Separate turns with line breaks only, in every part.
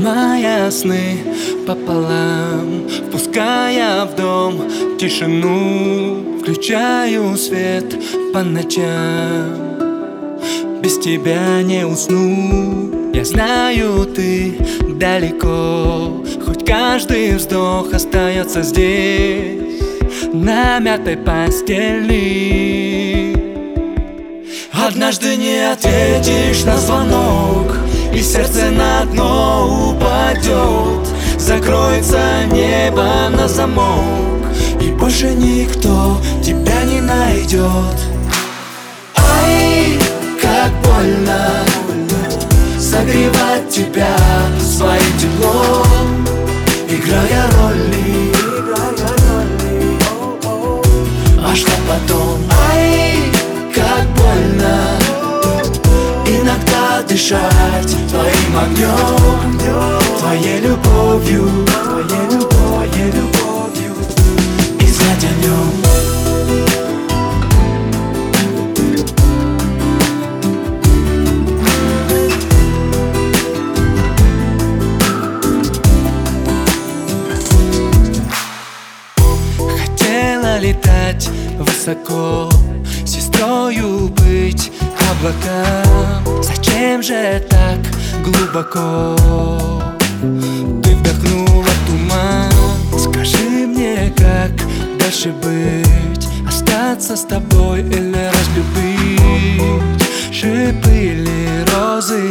ломая сны пополам, впуская в дом тишину, включаю свет по ночам. Без тебя не усну. Я знаю, ты далеко, хоть каждый вздох остается здесь, на мятой постели. Однажды не ответишь на звонок, и сердце на дно упадет. Закроется небо на замок, и больше никто тебя не найдет. Ай, как больно согревать тебя своим теплом, играя роли. А что потом? Ай, как больно иногда дышать твоим огнем, твоей любовью, и знать о нем. Хотела летать высоко, сестрою быть облакам. Зачем же так глубоко ты вдохнула туман? Скажи мне, как дальше быть? Остаться с тобой или разлюбить? Шипы или розы?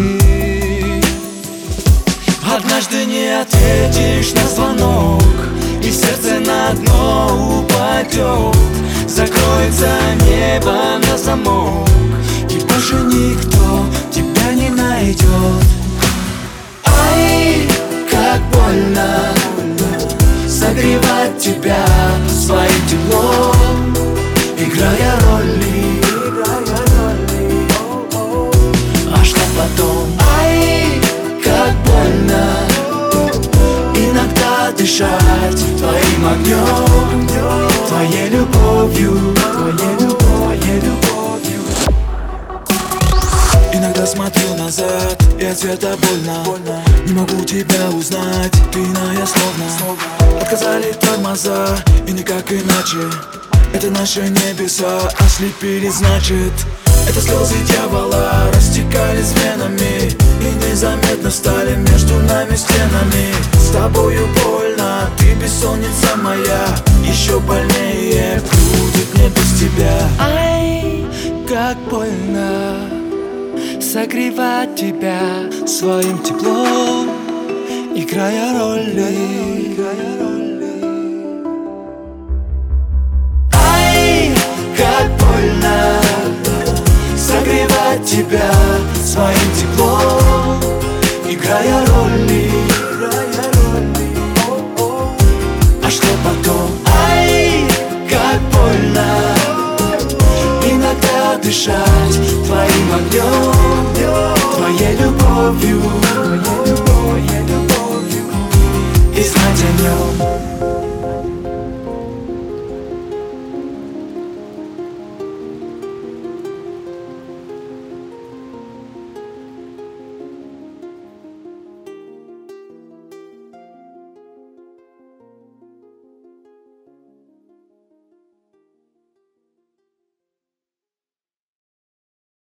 Однажды не ответишь на звонок, и сердце на дно упадет. Закроется небо на замок, и больше никто тебя не найдет. Ай, как больно согревать тебя своим теплом, играя роли. А что потом? Ай, как больно иногда дышать твоим огнем, твоей любовью,
Иногда смотрю назад, и от света больно. Не могу тебя узнать, ты иная словно. Отказали тормоза, и никак иначе. Это наши небеса ослепили, значит. Это слезы дьявола растекались венами, и незаметно стали между нами стенами. С тобою больно, ты бессонница моя. Еще больнее будет мне без тебя.
Ай, как больно согревать тебя своим теплом, играя роли. Ай, как больно согревать тебя своим теплом, играя роли. А что потом? Ай, как больно иногда дышать твоим огнем, твоей любовью, и знать о нем.